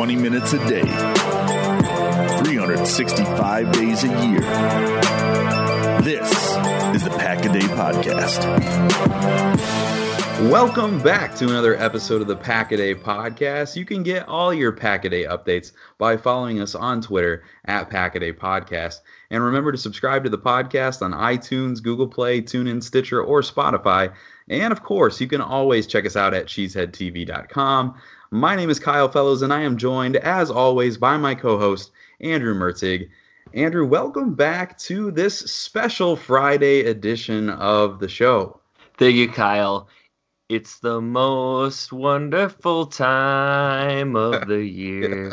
20 minutes a day, 365 days a year. This is the Pack-A-Day Podcast. Welcome back to another episode of the Pack-A-Day Podcast. You can get all your Pack-A-Day updates by following us on Twitter at Pack-A-Day Podcast. And remember to subscribe to the podcast on iTunes, Google Play, TuneIn, Stitcher, or Spotify. And of course, you can always check us out at cheeseheadtv.com. My name is Kyle Fellows, and I am joined, as always, by my co-host, Andrew Mertzig. Andrew, welcome back to this special Friday edition of the show. Thank you, Kyle. It's the most wonderful time of the year.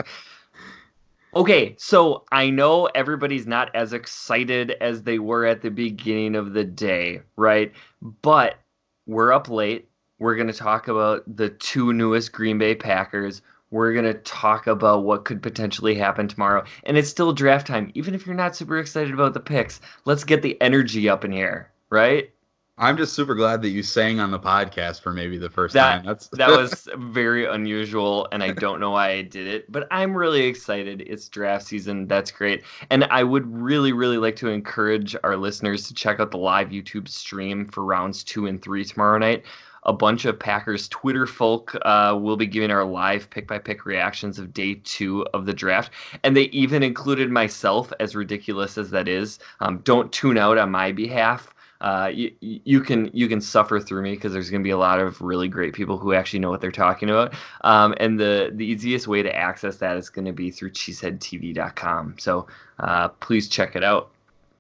Okay, so I know everybody's not as excited as they were at the beginning of the day, right? But we're up late. We're going to talk about the two newest Green Bay Packers. We're going to talk about what could potentially happen tomorrow. And it's still draft time. Even if you're not super excited about the picks, let's get the energy up in here, right? I'm just super glad that you sang on the podcast for maybe the first time. That was very unusual, and I don't know why I did it, but I'm really excited. It's draft season. That's great. And I would really, really like to encourage our listeners to check out the live YouTube stream for rounds 2 and 3 tomorrow night. A bunch of Packers Twitter folk will be giving our live pick-by-pick reactions of day 2 of the draft. And they even included myself, as ridiculous as that is. Don't tune out on my behalf. You can suffer through me because there's going to be a lot of really great people who actually know what they're talking about. And the easiest way to access that is going to be through cheeseheadtv.com. So please check it out.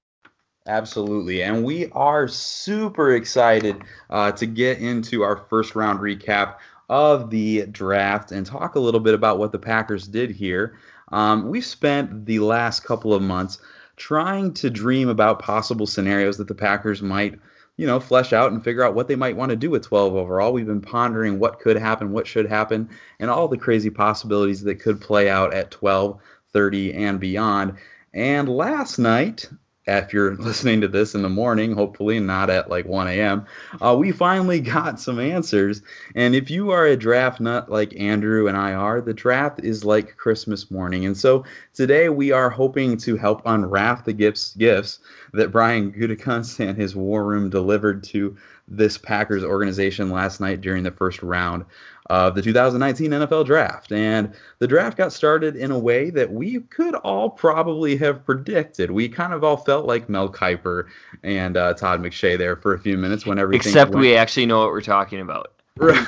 Absolutely. And we are super excited to get into our first round recap of the draft and talk a little bit about what the Packers did here. We've spent the last couple of months trying to dream about possible scenarios that the Packers might, flesh out and figure out what they might want to do with 12 overall. We've been pondering what could happen, what should happen, and all the crazy possibilities that could play out at 12, 30, and beyond. And last night, if you're listening to this in the morning, hopefully not at like 1 a.m., we finally got some answers. And if you are a draft nut like Andrew and I are, the draft is like Christmas morning. And so today we are hoping to help unwrap the gifts that Brian Gutekunst and his war room delivered to this Packers organization last night during the first round of the 2019 NFL Draft. And the draft got started in a way that we could all probably have predicted. We kind of all felt like Mel Kiper and Todd McShay there for a few minutes when everything Except we actually know what we're talking about. Right.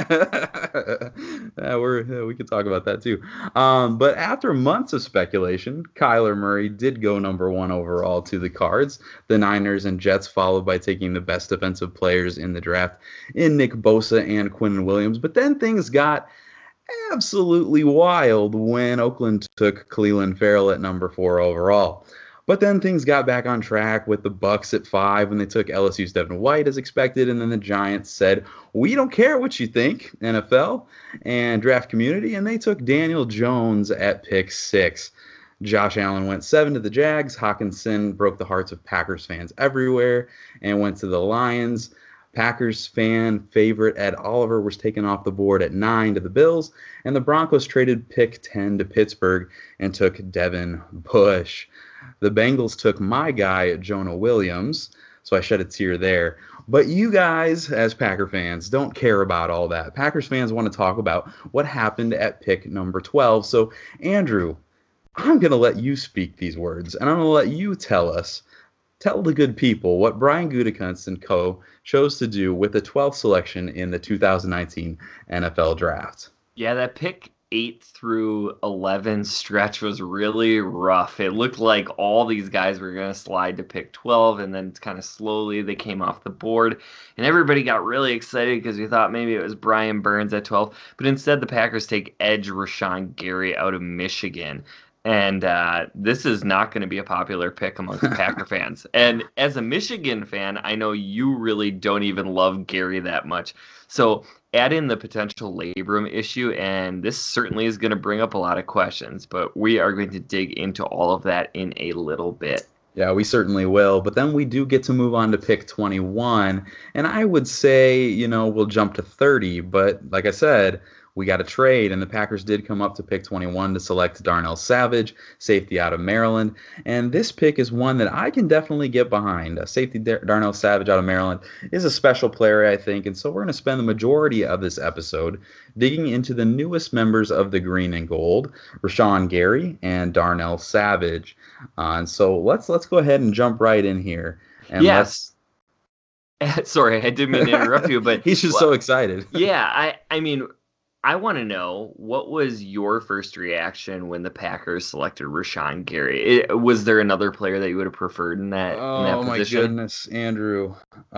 We could talk about that too. But after months of speculation, Kyler Murray did go number 1 overall to the Cards. The Niners and Jets followed by taking the best defensive players in the draft in Nick Bosa and Quinnen Williams. But then things got absolutely wild when Oakland took Clelin Ferrell at number 4 overall. But then things got back on track with the Bucs at 5 when they took LSU's Devin White as expected, and then the Giants said, we don't care what you think, NFL and draft community, and they took Daniel Jones at pick 6. Josh Allen went 7 to the Jags. Hockenson broke the hearts of Packers fans everywhere and went to the Lions. Packers fan favorite Ed Oliver was taken off the board at 9 to the Bills, and the Broncos traded pick 10 to Pittsburgh and took Devin Bush. The Bengals took my guy, Jonah Williams, so I shed a tear there. But you guys, as Packer fans, don't care about all that. Packers fans want to talk about what happened at pick number 12. So, Andrew, I'm going to let you speak these words, and I'm going to let you tell the good people what Brian Gutekunst and co. chose to do with the 12th selection in the 2019 NFL Draft. Yeah, that pick 8 through 11 stretch was really rough. It looked like all these guys were going to slide to pick 12, and then kind of slowly they came off the board. And everybody got really excited because we thought maybe it was Brian Burns at 12. But instead, the Packers take edge Rashawn Gary out of Michigan. And this is not going to be a popular pick amongst Packer fans. And as a Michigan fan, I know you really don't even love Gary that much. So add in the potential labrum issue, and this certainly is going to bring up a lot of questions. But we are going to dig into all of that in a little bit. Yeah, we certainly will. But then we do get to move on to pick 21. And I would say, we'll jump to 30. But like I said, we got a trade, and the Packers did come up to pick 21 to select Darnell Savage, safety out of Maryland. And this pick is one that I can definitely get behind. Safety Darnell Savage out of Maryland is a special player, I think. And so we're going to spend the majority of this episode digging into the newest members of the Green and Gold, Rashawn Gary and Darnell Savage. And so let's go ahead and jump right in here. And yes. Sorry, I didn't mean to interrupt you, but he's just so excited. Yeah, I mean, I want to know, what was your first reaction when the Packers selected Rashawn Gary? Was there another player that you would have preferred in that position? Oh my goodness, Andrew.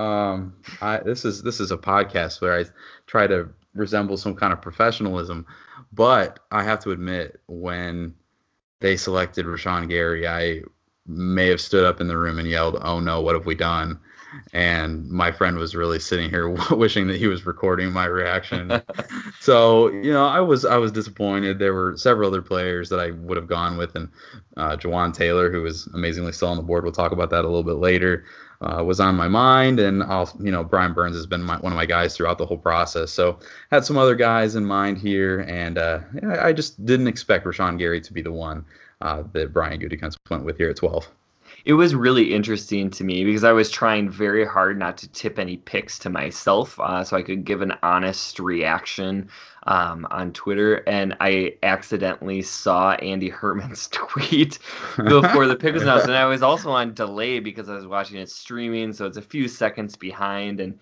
This is a podcast where I try to resemble some kind of professionalism, but I have to admit, when they selected Rashawn Gary, I may have stood up in the room and yelled, "Oh no, what have we done?" And my friend was really sitting here wishing that he was recording my reaction. So, I was disappointed. There were several other players that I would have gone with, and Jawan Taylor, who is amazingly still on the board, we'll talk about that a little bit later, was on my mind. And Brian Burns has been one of my guys throughout the whole process. So had some other guys in mind here, and I just didn't expect Rashawn Gary to be the one that Brian Gutekunst went with here at 12. It was really interesting to me because I was trying very hard not to tip any picks to myself, so I could give an honest reaction on Twitter. And I accidentally saw Andy Herman's tweet before the pick was announced. And I was also on delay because I was watching it streaming, so it's a few seconds behind. And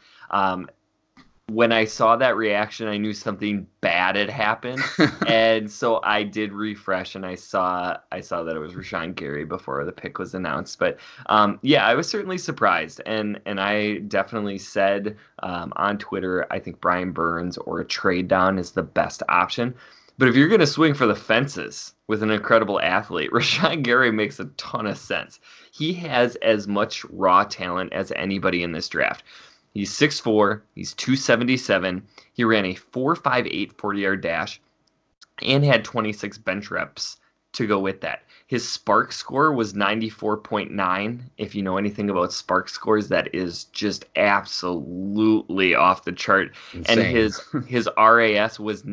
when I saw that reaction, I knew something bad had happened, and so I did refresh, and I saw that it was Rashawn Gary before the pick was announced. But I was certainly surprised, and I definitely said on Twitter, I think Brian Burns or a trade down is the best option. But if you're going to swing for the fences with an incredible athlete, Rashawn Gary makes a ton of sense. He has as much raw talent as anybody in this draft. He's 6'4", he's 277, he ran a 4.58 40-yard dash, and had 26 bench reps to go with that. His SPARQ score was 94.9. If you know anything about SPARQ scores, that is just absolutely off the chart. Insane. And his RAS was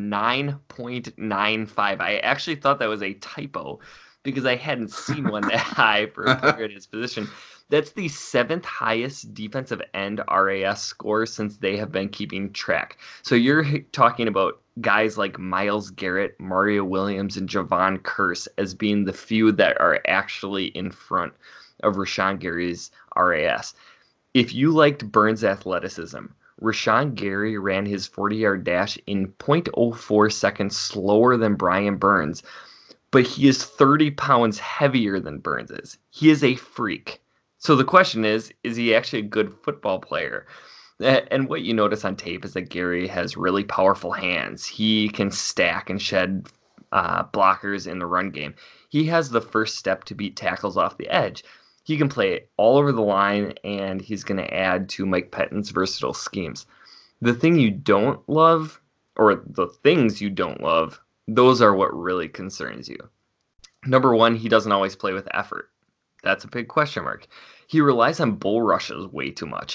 9.95. I actually thought that was a typo because I hadn't seen one that high for a player at his position. That's the 7th highest defensive end RAS score since they have been keeping track. So you're talking about guys like Myles Garrett, Mario Williams, and Javon Kearse as being the few that are actually in front of Rashawn Gary's RAS. If you liked Burns' athleticism, Rashawn Gary ran his 40-yard dash in 0.04 seconds slower than Brian Burns, but he is 30 pounds heavier than Burns is. He is a freak. So the question is he actually a good football player? And what you notice on tape is that Gary has really powerful hands. He can stack and shed blockers in the run game. He has the first step to beat tackles off the edge. He can play all over the line, and he's going to add to Mike Pettine's versatile schemes. The thing you don't love, or the things you don't love, those are what really concerns you. Number one, he doesn't always play with effort. That's a big question mark. He relies on bull rushes way too much.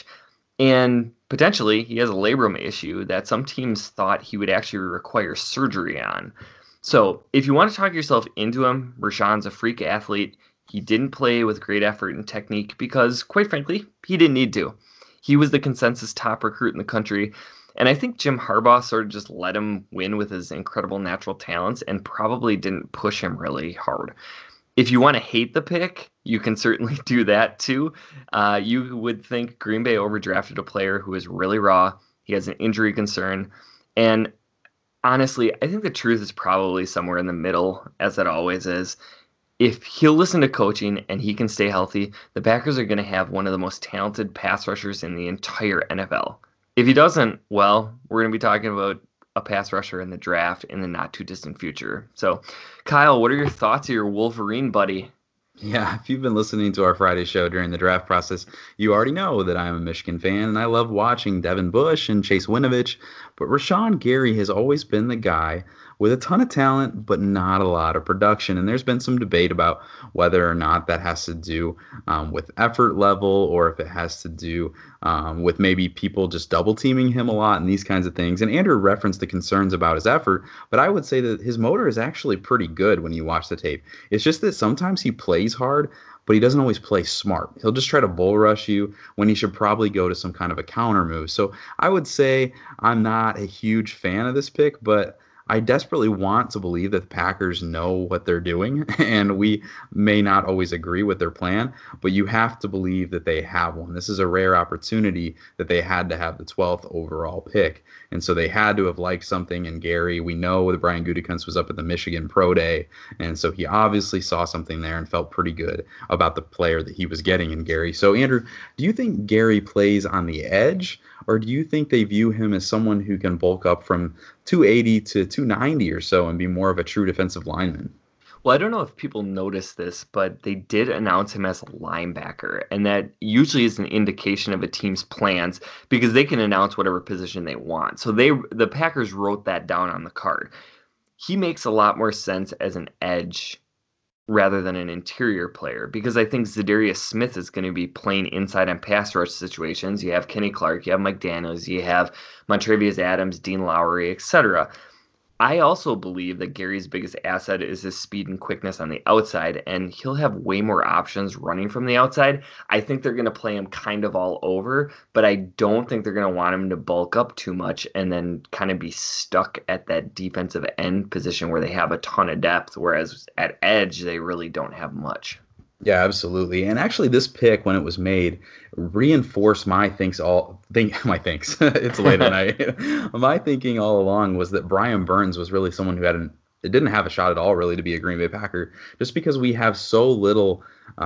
And potentially, he has a labrum issue that some teams thought he would actually require surgery on. So if you want to talk yourself into him, Rashawn's a freak athlete. He didn't play with great effort and technique because, quite frankly, he didn't need to. He was the consensus top recruit in the country. And I think Jim Harbaugh sort of just let him win with his incredible natural talents and probably didn't push him really hard. If you want to hate the pick, you can certainly do that too. You would think Green Bay overdrafted a player who is really raw. He has an injury concern. And honestly, I think the truth is probably somewhere in the middle, as it always is. If he'll listen to coaching and he can stay healthy, the Packers are going to have one of the most talented pass rushers in the entire NFL. If he doesn't, well, we're going to be talking about a pass rusher in the draft in the not too distant future. So, Kyle, what are your thoughts of your Wolverine buddy? Yeah, if you've been listening to our Friday show during the draft process, you already know that I'm a Michigan fan, and I love watching Devin Bush and Chase Winovich. But Rashawn Gary has always been the guy with a ton of talent, but not a lot of production. And there's been some debate about whether or not that has to do with effort level, or if it has to do with maybe people just double teaming him a lot and these kinds of things. And Andrew referenced the concerns about his effort, but I would say that his motor is actually pretty good when you watch the tape. It's just that sometimes he plays hard, but he doesn't always play smart. He'll just try to bull rush you when he should probably go to some kind of a counter move. So I would say I'm not a huge fan of this pick, but I desperately want to believe that the Packers know what they're doing, and we may not always agree with their plan, but you have to believe that they have one. This is a rare opportunity that they had to have the 12th overall pick, and so they had to have liked something in Gary. We know that Brian Gutekunst was up at the Michigan Pro Day, and so he obviously saw something there and felt pretty good about the player that he was getting in Gary. So, Andrew, do you think Gary plays on the edge, or do you think they view him as someone who can bulk up from 280 to 290 or so and be more of a true defensive lineman? Well, I don't know if people notice this, but they did announce him as a linebacker, and that usually is an indication of a team's plans because they can announce whatever position they want. So the Packers wrote that down on the card. He makes a lot more sense as an edge rather than an interior player, because I think Zadarius Smith is going to be playing inside on pass rush situations. You have Kenny Clark, you have Mike Daniels, you have Montravius Adams, Dean Lowry, etc. I also believe that Gary's biggest asset is his speed and quickness on the outside, and he'll have way more options running from the outside. I think they're going to play him kind of all over, but I don't think they're going to want him to bulk up too much and then kind of be stuck at that defensive end position where they have a ton of depth, whereas at edge, they really don't have much. Yeah, absolutely. And actually, this pick, when it was made, reinforced my thinks. It's late at night. My thinking all along was that Brian Burns was really someone who didn't have a shot at all, really, to be a Green Bay Packer, just because we have so little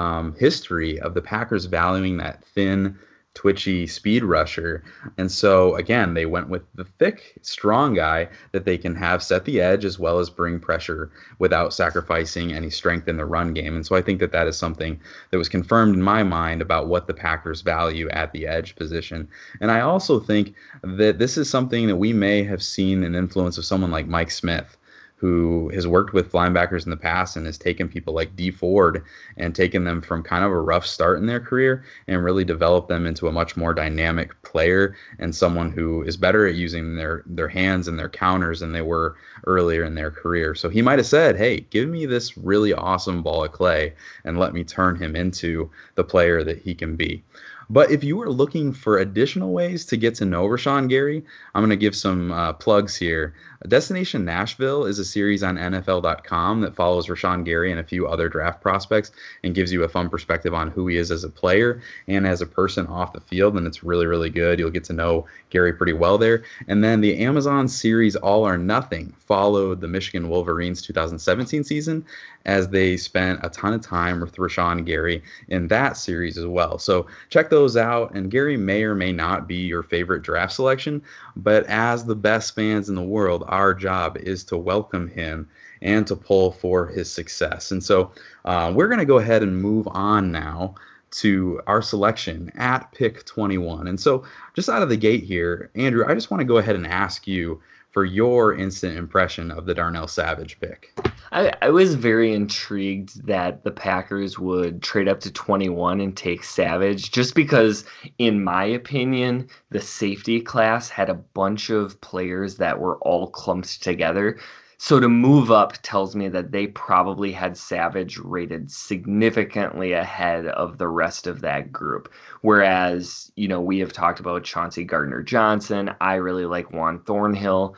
history of the Packers valuing that thin, twitchy speed rusher. And so, again, they went with the thick, strong guy that they can have set the edge as well as bring pressure without sacrificing any strength in the run game. And so I think that that is something that was confirmed in my mind about what the Packers value at the edge position. And I also think that this is something that we may have seen an influence of someone like Mike Smith, who has worked with linebackers in the past and has taken people like Dee Ford and taken them from kind of a rough start in their career and really developed them into a much more dynamic player and someone who is better at using their hands and their counters than they were earlier in their career. So he might have said, hey, give me this really awesome ball of clay and let me turn him into the player that he can be. But if you are looking for additional ways to get to know Rashan Gary, I'm going to give some plugs here. Destination Nashville is a series on NFL.com that follows Rashan Gary and a few other draft prospects and gives you a fun perspective on who he is as a player and as a person off the field, and it's really, really good. You'll get to know Gary pretty well there. And then the Amazon series All or Nothing followed the Michigan Wolverines 2017 season as they spent a ton of time with Rashan Gary in that series as well. So check those out, and Gary may or may not be your favorite draft selection, but as the best fans in the world, our job is to welcome him and to pull for his success. And so we're going to go ahead and move on now to our selection at pick 21. And so just out of the gate here, Andrew, I just want to go ahead and ask you for your instant impression of the Darnell Savage pick. I was very intrigued that the Packers would trade up to 21 and take Savage, just because, in my opinion, the safety class had a bunch of players that were all clumped together. So to move up tells me that they probably had Savage rated significantly ahead of the rest of that group. Whereas, we have talked about Chauncey Gardner-Johnson. I really like Juan Thornhill.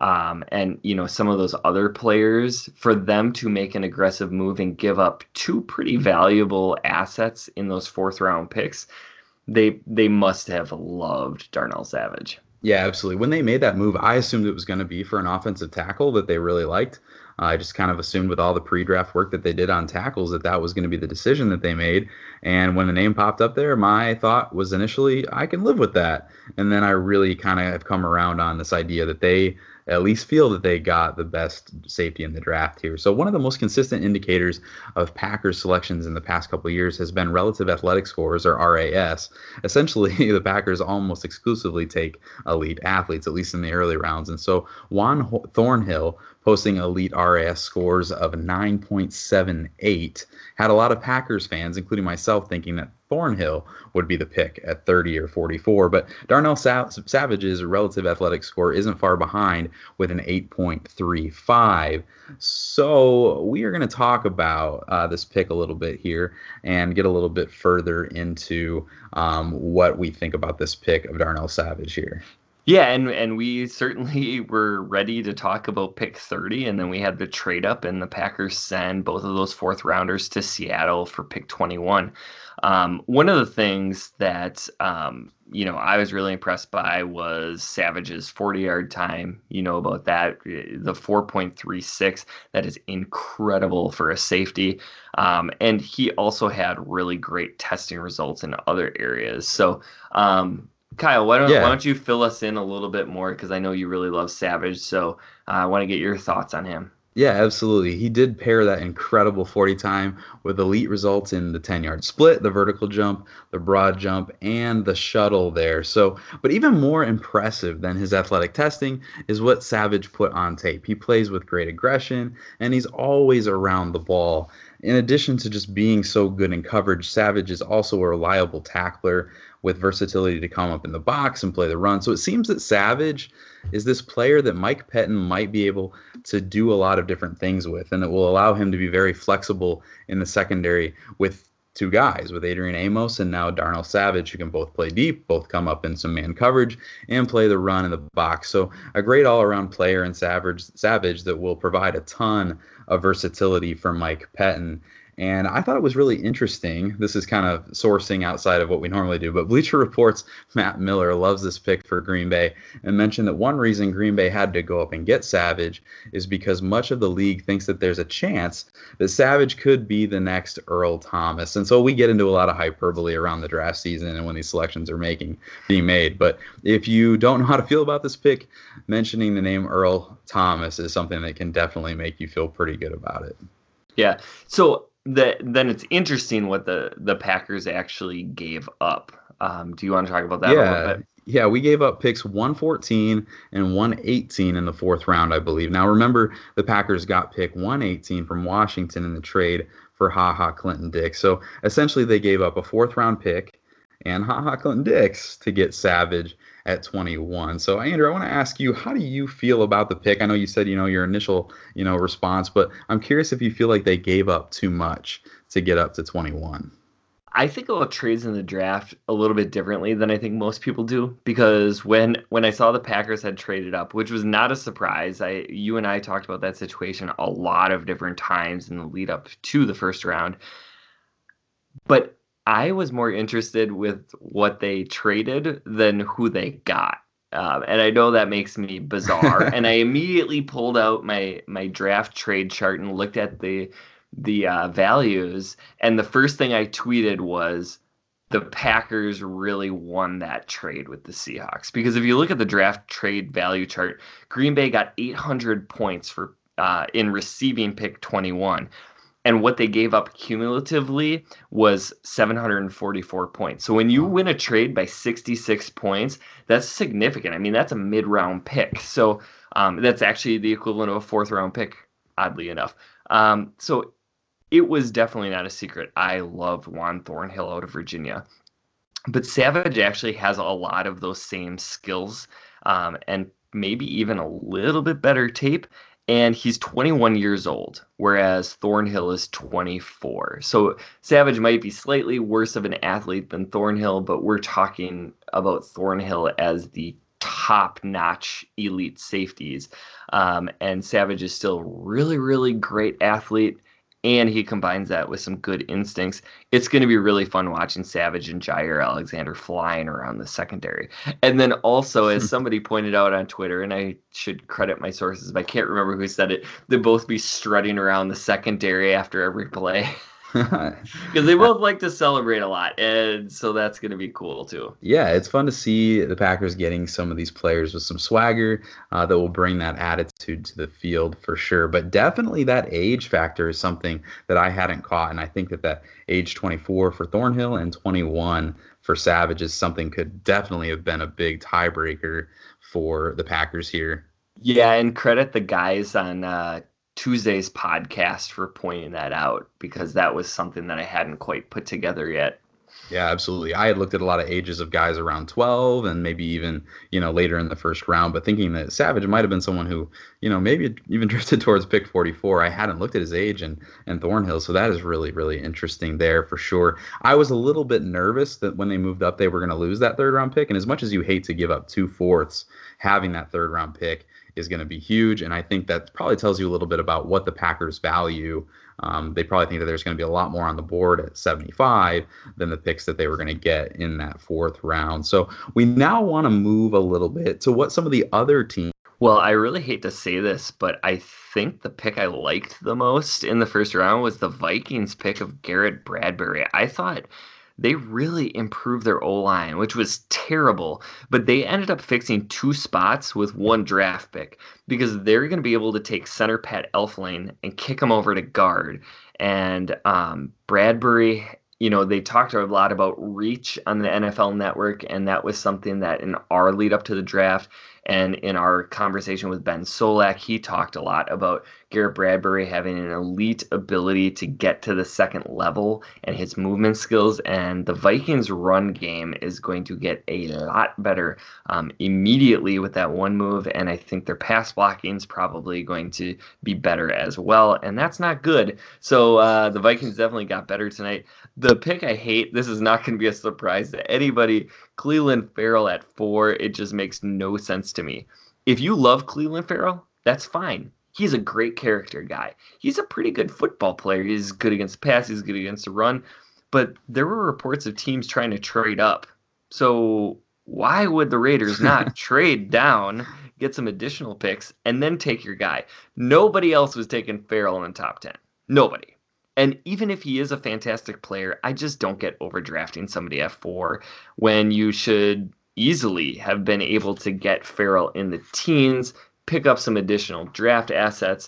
And some of those other players, for them to make an aggressive move and give up two pretty valuable assets in those fourth round picks, they must have loved Darnell Savage. Yeah, absolutely. When they made that move, I assumed it was going to be for an offensive tackle that they really liked. I just kind of assumed with all the pre-draft work that they did on tackles that was going to be the decision that they made. And when the name popped up there, my thought was initially, I can live with that. And then I really kind of have come around on this idea that they at least feel that they got the best safety in the draft here. So one of the most consistent indicators of Packers selections in the past couple of years has been relative athletic scores, or RAS. Essentially, the Packers almost exclusively take elite athletes, at least in the early rounds. And so Juan Thornhill, posting elite RAS scores of 9.78, had a lot of Packers fans, including myself, thinking that Thornhill would be the pick at 30 or 44. But Darnell Savage's relative athletic score isn't far behind with an 8.35. So we are going to talk about this pick a little bit here and get a little bit further into what we think about this pick of Darnell Savage here. Yeah, and we certainly were ready to talk about pick 30, and then we had the trade up, and the Packers send both of those fourth rounders to Seattle for pick 21. One of the things that I was really impressed by was Savage's 40-yard time. You know about that, the 4.36. That is incredible for a safety. And he also had really great testing results in other areas. So, Kyle, why don't you fill us in a little bit more, because I know you really love Savage, so I want to get your thoughts on him. Yeah, absolutely. He did pair that incredible 40 time with elite results in the 10-yard split, the vertical jump, the broad jump, and the shuttle there. So, but even more impressive than his athletic testing is what Savage put on tape. He plays with great aggression, and he's always around the ball. In addition to just being so good in coverage, Savage is also a reliable tackler with versatility to come up in the box and play the run. So it seems that Savage is this player that Mike Pettine might be able to do a lot of different things with, and it will allow him to be very flexible in the secondary with two guys, with Adrian Amos and now Darnell Savage, who can both play deep, both come up in some man coverage, and play the run in the box. So a great all-around player in Savage that will provide a ton of versatility for Mike Pettine. And I thought it was really interesting. This is kind of sourcing outside of what we normally do, but Bleacher Report's Matt Miller loves this pick for Green Bay and mentioned that one reason Green Bay had to go up and get Savage is because much of the league thinks that there's a chance that Savage could be the next Earl Thomas. And so we get into a lot of hyperbole around the draft season and when these selections are being made. But if you don't know how to feel about this pick, mentioning the name Earl Thomas is something that can definitely make you feel pretty good about it. Yeah. So then it's interesting what the Packers actually gave up. Do you want to talk about that a little bit? Yeah, we gave up picks 114 and 118 in the fourth round, I believe. Now, remember, the Packers got pick 118 from Washington in the trade for HaHa Clinton-Dix. So essentially they gave up a fourth-round pick and HaHa Clinton-Dix to get Savage at 21. So, Andrew, I want to ask you, how do you feel about the pick? I know you said, your initial, response, but I'm curious if you feel like they gave up too much to get up to 21. I think about trades in the draft a little bit differently than I think most people do, because when I saw the Packers had traded up, which was not a surprise, you and I talked about that situation a lot of different times in the lead up to the first round, but I was more interested with what they traded than who they got. And I know that makes me bizarre. And I immediately pulled out my draft trade chart and looked at the values. And the first thing I tweeted was the Packers really won that trade with the Seahawks. Because if you look at the draft trade value chart, Green Bay got 800 points for in receiving pick 21. And what they gave up cumulatively was 744 points. So when you win a trade by 66 points, that's significant. I mean, that's a mid-round pick. So that's actually the equivalent of a fourth-round pick, oddly enough. So it was definitely not a secret. I loved Juan Thornhill out of Virginia. But Savage actually has a lot of those same skills and maybe even a little bit better tape. And he's 21 years old, whereas Thornhill is 24. So Savage might be slightly worse of an athlete than Thornhill, but we're talking about Thornhill as the top-notch elite safeties. And Savage is still really, really great athlete, and he combines that with some good instincts. It's going to be really fun watching Savage and Jair Alexander flying around the secondary. And then also, as somebody pointed out on Twitter, and I should credit my sources, but I can't remember who said it, they'll both be strutting around the secondary after every play. Because they both like to celebrate a lot, and so that's going to be cool too. Yeah, it's fun to see the Packers getting some of these players with some swagger that will bring that attitude to the field for sure. But definitely that age factor is something that I hadn't caught, and I think that age 24 for Thornhill and 21 for Savage is something could definitely have been a big tiebreaker for the Packers here. Yeah, and credit the guys on Tuesday's podcast for pointing that out, because that was something that I hadn't quite put together yet. Yeah, absolutely. I had looked at a lot of ages of guys around 12 and maybe even, later in the first round, but thinking that Savage might have been someone who, maybe even drifted towards pick 44. I hadn't looked at his age and Thornhill, so that is really, really interesting there for sure. I was a little bit nervous that when they moved up, they were going to lose that third round pick. And as much as you hate to give up 2/4, having that third round pick is going to be huge. And I think that probably tells you a little bit about what the Packers value. They probably think that there's going to be a lot more on the board at 75 than the picks that they were going to get in that fourth round. So we now want to move a little bit to what some of the other teams. Well, I really hate to say this, but I think the pick I liked the most in the first round was the Vikings pick of Garrett Bradbury. I thought they really improved their O-line, which was terrible, but they ended up fixing 2 spots with 1 draft pick, because they're going to be able to take center Pat Elflein and kick him over to guard. And Bradbury, they talked a lot about reach on the NFL Network, and that was something that in our lead up to the draft and in our conversation with Ben Solak, he talked a lot about Garrett Bradbury having an elite ability to get to the second level and his movement skills. And the Vikings run game is going to get a lot better immediately with that one move. And I think their pass blocking is probably going to be better as well. And that's not good. So the Vikings definitely got better tonight. The pick I hate, this is not going to be a surprise to anybody, Clelin Ferrell at 4. It just makes no sense to me. If you love Clelin Ferrell, that's fine. He's a great character guy. He's a pretty good football player. He's good against the pass. He's good against the run. But there were reports of teams trying to trade up. So why would the Raiders not trade down, get some additional picks, and then take your guy? Nobody else was taking Ferrell in the top 10. Nobody. And even if he is a fantastic player, I just don't get overdrafting somebody at 4 when you should easily have been able to get Ferrell in the teens, pick up some additional draft assets,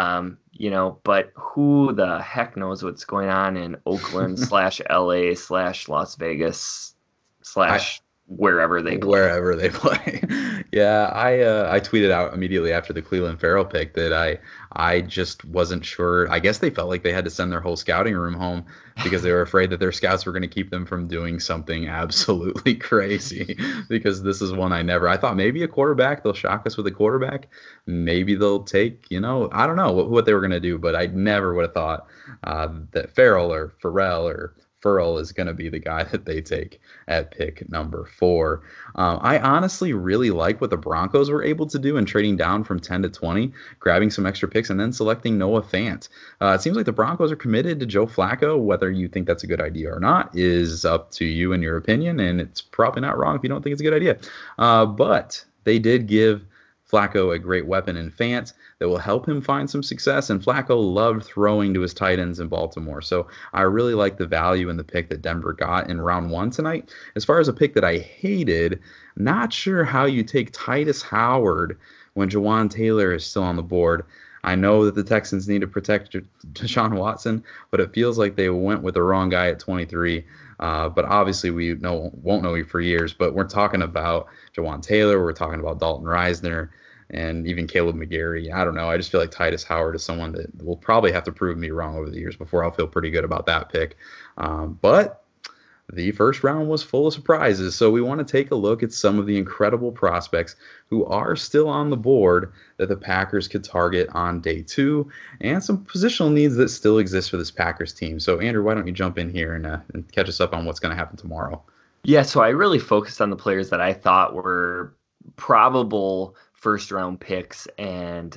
but who the heck knows what's going on in Oakland /LA /Las Vegas / wherever they play. Yeah, I tweeted out immediately after the Clelin Ferrell pick that I just wasn't sure. I guess they felt like they had to send their whole scouting room home because they were afraid that their scouts were going to keep them from doing something absolutely crazy, because this is one I thought maybe a quarterback, they'll shock us with a quarterback. Maybe they'll take, I don't know what they were going to do, but I never would have thought that Ferrell or Ferrell or Ferrell is going to be the guy that they take at pick number 4. I honestly really like what the Broncos were able to do in trading down from 10 to 20, grabbing some extra picks, and then selecting Noah Fant. It seems like the Broncos are committed to Joe Flacco. Whether you think that's a good idea or not is up to you and your opinion, and it's probably not wrong if you don't think it's a good idea. But they did give Flacco a great weapon in Fant that will help him find some success, and Flacco loved throwing to his tight ends in Baltimore. So I really like the value in the pick that Denver got in round 1 tonight. As far as a pick that I hated, not sure how you take Titus Howard when Jawan Taylor is still on the board. I know that the Texans need to protect Deshaun Watson, but it feels like they went with the wrong guy at 23. But obviously we won't know for years. But we're talking about Jawan Taylor. We're talking about Dalton Reisner and even Caleb McGarry. I don't know. I just feel like Titus Howard is someone that will probably have to prove me wrong over the years before I'll feel pretty good about that pick. But the first round was full of surprises, so we want to take a look at some of the incredible prospects who are still on the board that the Packers could target on day 2, and some positional needs that still exist for this Packers team. So, Andrew, why don't you jump in here and catch us up on what's going to happen tomorrow? Yeah, so I really focused on the players that I thought were probable first round picks and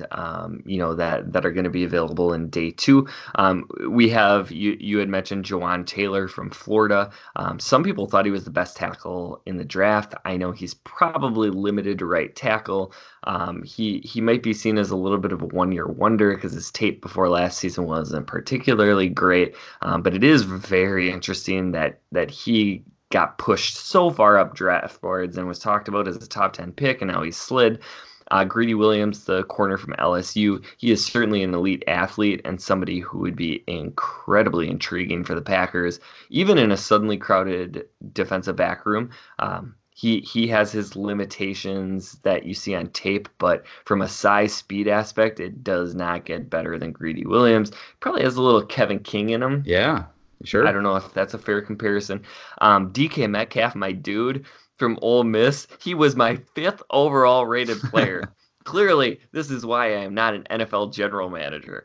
that are going to be available in day 2. We have you had mentioned Jawan Taylor from Florida. Some people thought he was the best tackle in the draft. I know he's probably limited to right tackle. He might be seen as a little bit of a one-year wonder because his tape before last season wasn't particularly great. But it is very interesting that he got pushed so far up draft boards and was talked about as a top 10 pick, and now he's slid. Greedy Williams, the corner from LSU, he is certainly an elite athlete and somebody who would be incredibly intriguing for the Packers, even in a suddenly crowded defensive back room. He has his limitations that you see on tape, but from a size speed aspect, it does not get better than Greedy Williams. Probably has a little Kevin King in him. Yeah, sure. I don't know if that's a fair comparison. DK Metcalf, my dude from Ole Miss, he was my 5th overall rated player. Clearly, this is why I am not an NFL general manager.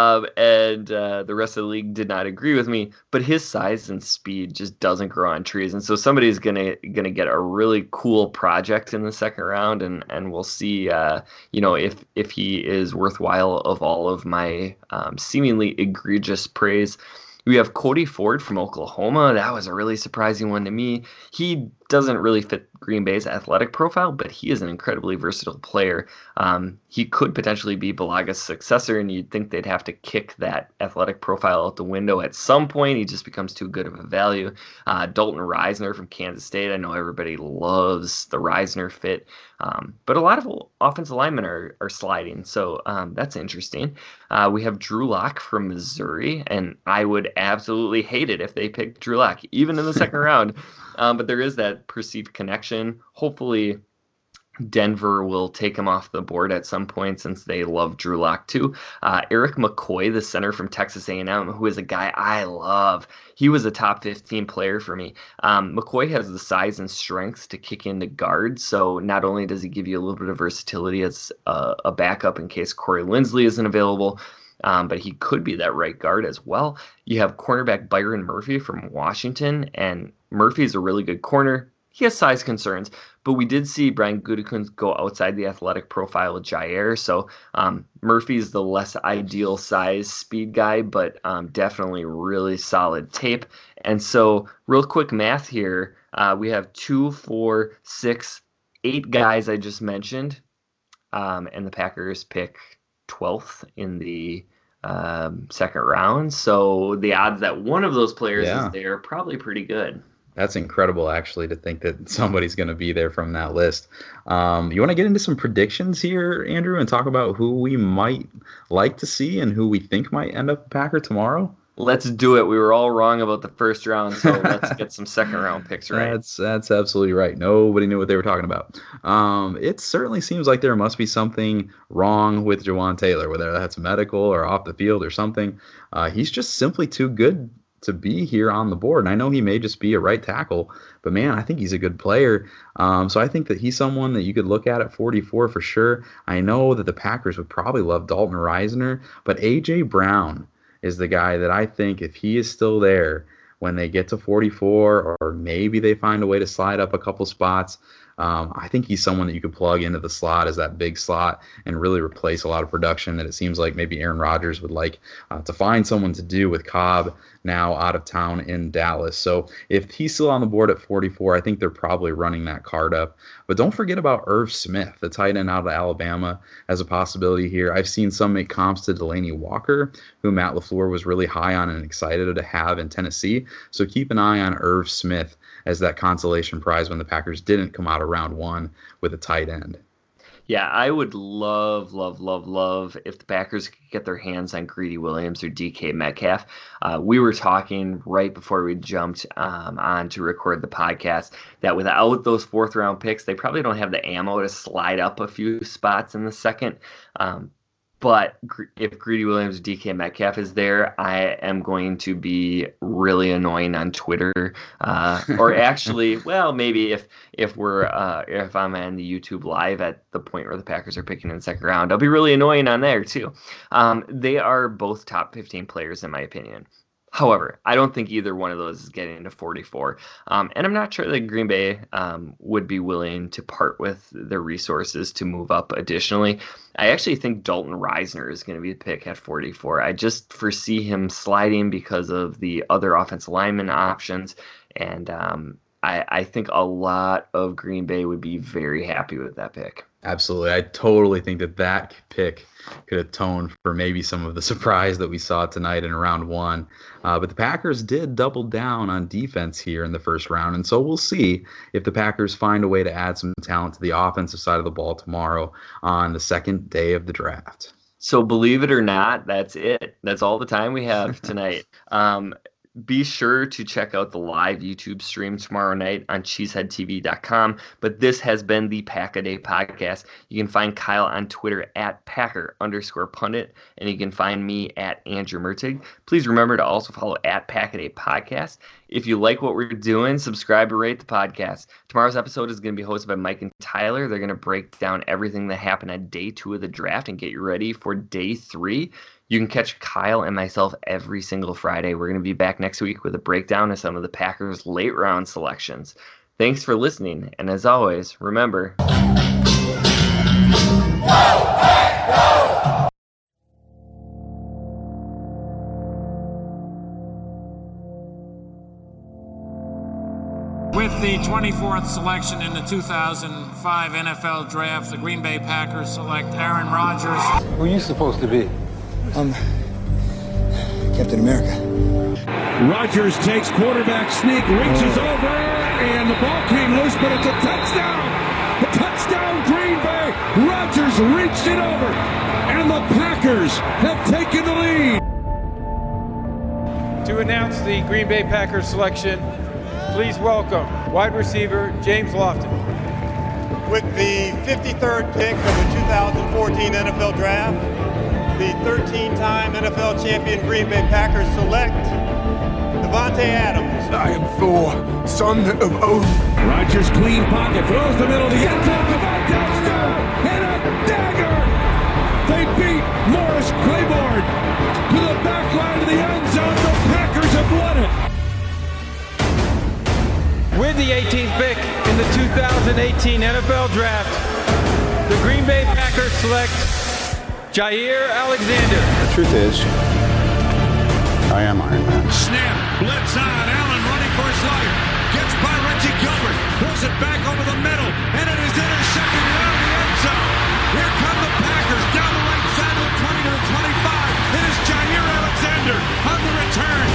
And the rest of the league did not agree with me. But his size and speed just doesn't grow on trees. And so somebody's gonna get a really cool project in the second round, and we'll see if he is worthwhile of all of my seemingly egregious praise. We have Cody Ford from Oklahoma. That was a really surprising one to me. He doesn't really fit Green Bay's athletic profile, but he is an incredibly versatile player. He could potentially be Balaga's successor, and you'd think they'd have to kick that athletic profile out the window at some point. He just becomes too good of a value. Dalton Reisner from Kansas State. I know everybody loves the Reisner fit, but a lot of offensive linemen are sliding, so that's interesting. We have Drew Lock from Missouri, and I would absolutely hate it if they picked Drew Lock, even in the second round. But there is that perceived connection. Hopefully Denver will take him off the board at some point since they love Drew Lock too. Eric McCoy, the center from Texas A&M, who is a guy I love. He was a top 15 player for me. McCoy has the size and strength to kick into guard, so not only does he give you a little bit of versatility as a backup in case Corey Linsley isn't available, but he could be that right guard as well. You have cornerback Byron Murphy from Washington, and Murphy's a really good corner. He has size concerns, but we did see Brian Gutekunst go outside the athletic profile of Jair, so Murphy's the less ideal size speed guy, but definitely really solid tape. And so real quick math here, we have 2, 4, 6, 8 guys I just mentioned, and the Packers pick 12th in the second round. So the odds that one of those players is there are probably pretty good. That's incredible, actually, to think that somebody's going to be there from that list. You want to get into some predictions here, Andrew, and talk about who we might like to see and who we think might end up a Packer tomorrow? Let's do it. We were all wrong about the first round, so let's get some second round picks right. That's absolutely right. Nobody knew what they were talking about. It certainly seems like there must be something wrong with Jawan Taylor, whether that's medical or off the field or something. He's just simply too good to be here on the board. And I know he may just be a right tackle, but man, I think he's a good player. So I think that he's someone that you could look at 44 for sure. I know that the Packers would probably love Dalton Reisner, but A.J. Brown is the guy that I think if he is still there when they get to 44, or maybe they find a way to slide up a couple spots, I think he's someone that you could plug into the slot as that big slot and really replace a lot of production that it seems like maybe Aaron Rodgers would like to find someone to do with Cobb now out of town in Dallas. So if he's still on the board at 44, I think they're probably running that card up. But don't forget about Irv Smith, the tight end out of Alabama, as a possibility here. I've seen some make comps to Delanie Walker, who Matt LaFleur was really high on and excited to have in Tennessee. So keep an eye on Irv Smith as that consolation prize when the Packers didn't come out of round 1 with a tight end. Yeah, I would love if the Packers could get their hands on Greedy Williams or DK Metcalf. We were talking right before we jumped on to record the podcast that without those fourth-round picks, they probably don't have the ammo to slide up a few spots in the second. But if Greedy Williams, DK Metcalf is there, I am going to be really annoying on Twitter. Or actually, well, maybe if I'm on the YouTube Live at the point where the Packers are picking in the second round, I'll be really annoying on there too. They are both top 15 players in my opinion. However, I don't think either one of those is getting to 44. And I'm not sure that Green Bay would be willing to part with their resources to move up additionally. I actually think Dalton Risner is going to be the pick at 44. I just foresee him sliding because of the other offensive lineman options. And I think a lot of Green Bay would be very happy with that pick. Absolutely. I totally think that pick could atone for maybe some of the surprise that we saw tonight in round one. But the Packers did double down on defense here in the first round. And so we'll see if the Packers find a way to add some talent to the offensive side of the ball tomorrow on the second day of the draft. So believe it or not, that's it. That's all the time we have tonight. Be sure to check out the live YouTube stream tomorrow night on cheeseheadtv.com. But this has been the Pack-A-Day podcast. You can find Kyle on Twitter at Packer_pundit, and you can find me at Andrew Mertig. Please remember to also follow at Pack-A-Day podcast. If you like what we're doing, subscribe or rate the podcast. Tomorrow's episode is going to be hosted by Mike and Tyler. They're going to break down everything that happened on day 2 of the draft and get you ready for day 3. You can catch Kyle and myself every single Friday. We're going to be back next week with a breakdown of some of the Packers' late round selections. Thanks for listening, and as always, remember... With the 24th selection in the 2005 NFL Draft, the Green Bay Packers select Aaron Rodgers. Who are you supposed to be? Captain America. Rodgers takes quarterback sneak, reaches over, and the ball came loose, but it's a touchdown! A touchdown, Green Bay! Rodgers reached it over, and the Packers have taken the lead. To announce the Green Bay Packers selection, please welcome wide receiver James Lofton. With the 53rd pick of the 2014 NFL Draft, the 13-time NFL champion Green Bay Packers select Davante Adams. I am Thor, son of Odin. Rodgers clean pocket, throws the middle of the end zone, Davante Adams, and a dagger! They beat Morris Claiborne to the back line of the end zone. The Packers have won it. With the 18th pick in the 2018 NFL Draft, the Green Bay Packers select Jair Alexander. The truth is, I am Iron Man. Snap, blitz on, Allen running for his life. Gets by Reggie Gilbert, throws it back over the middle, and it is intercepted around the end zone. Here come the Packers down the right side of the 20 to the 25. It is Jair Alexander on the return.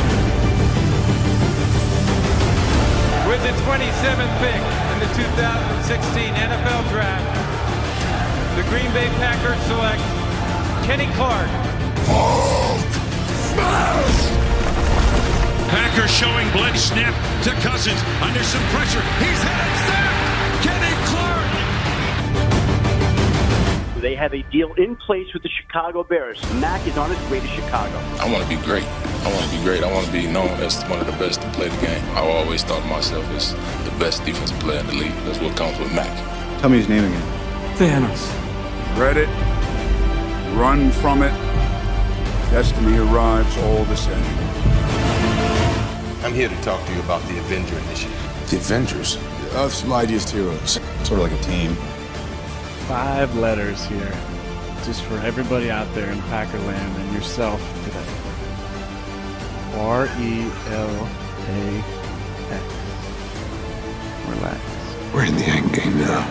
With the 27th pick in the 2016 NFL Draft, the Green Bay Packers select Kenny Clark. Packers showing blitz snap to Cousins under some pressure. He's headed sacked. Kenny Clark. They have a deal in place with the Chicago Bears. Mac is on his way to Chicago. I want to be great. I want to be known as one of the best to play the game. I always thought of myself as the best defensive player in the league. That's what comes with Mac. Tell me his name again. Thanos. Read it. Run from it. Destiny arrives all the same. I'm here to talk to you about the Avenger Initiative. The Avengers? Us mightiest heroes. Sort of like a team. 5 letters here, just for everybody out there in Packerland and yourself today. RELAX. Relax. We're in the end game now.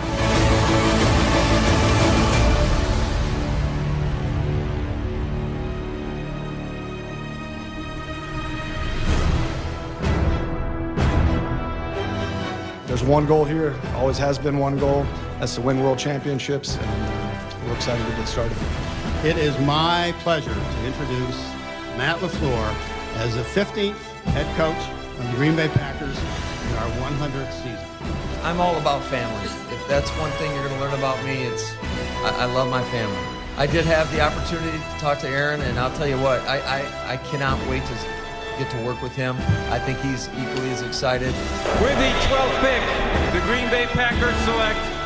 There's one goal here, always has been one goal. That's to win world championships, and we're excited to get started. It is my pleasure to introduce Matt LaFleur as the 15th head coach of the Green Bay Packers in our 100th season. I'm all about family. If that's one thing you're going to learn about me, it's I love my family. I did have the opportunity to talk to Aaron, and I'll tell you what, I cannot wait to get to work with him. I think he's equally as excited. With the 12th pick, the Green Bay Packers select